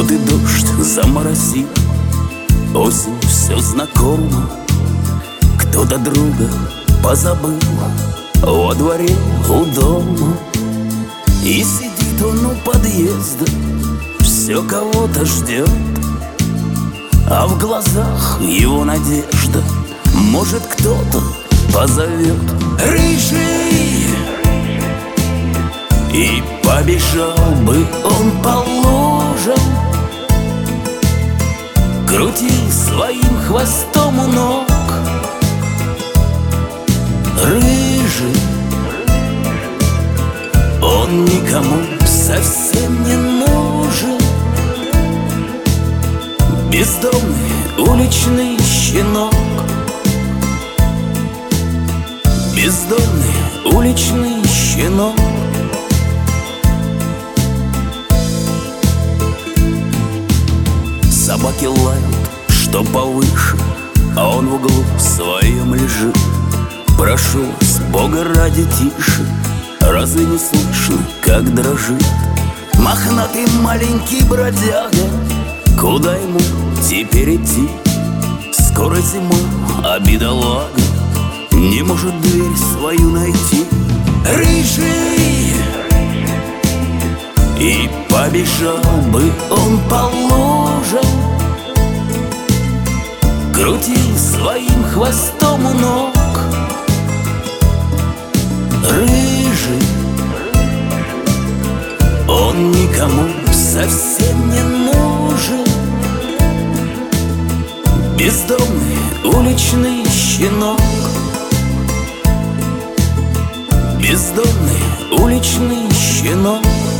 Вот и дождь заморосил, осень все знакомо. Кто-то друга позабыл во дворе у дома. И сидит он у подъезда, все кого-то ждет, а в глазах его надежда, может, кто-то позовет. Рыжий! И побежал бы он по лужам, крутил своим хвостом у ног. Рыжий, он никому совсем не нужен, бездомный уличный щенок. Бездомный уличный щенок. Собаки лают, что повыше, а он в углу своем лежит. Прошу вас, Бога ради, тише, разве не слышно, как дрожит мохнатый маленький бродяга? Куда ему теперь идти? Скоро зима, а бедолага не может дверь свою найти. Рыжий! И побежал бы он по лужам, крутил своим хвостом у ног. Рыжий, он никому совсем не нужен, бездомный уличный щенок. Бездомный уличный щенок.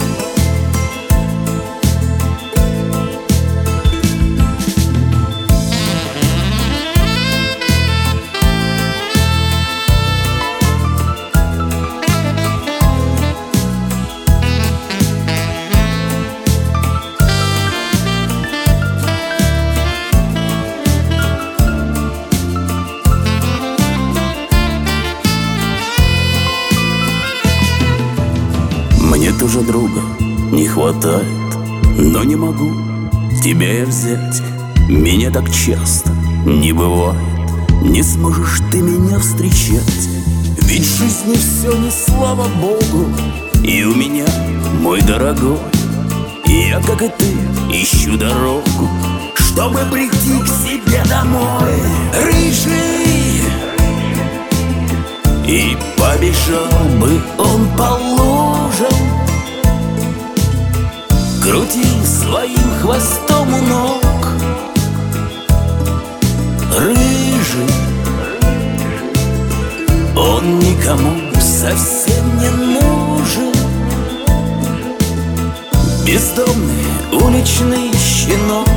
Мне тоже друга не хватает, но не могу тебя я взять. Меня так часто не бывает, не сможешь ты меня встречать. Ведь в жизни все не слава Богу, и у меня, мой дорогой, я, как и ты, ищу дорогу, чтобы прийти к себе домой. Рыжий! И побежал бы он по лужам, крутил своим хвостом у ног. Рыжий, он никому совсем не нужен, бездомный уличный щенок.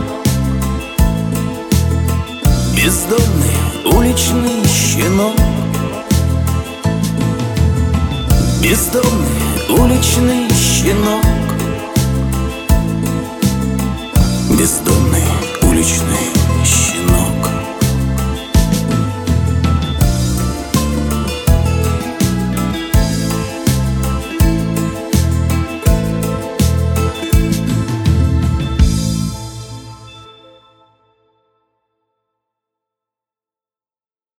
Бездомный уличный щенок. Бездомный уличный щенок. Бездомный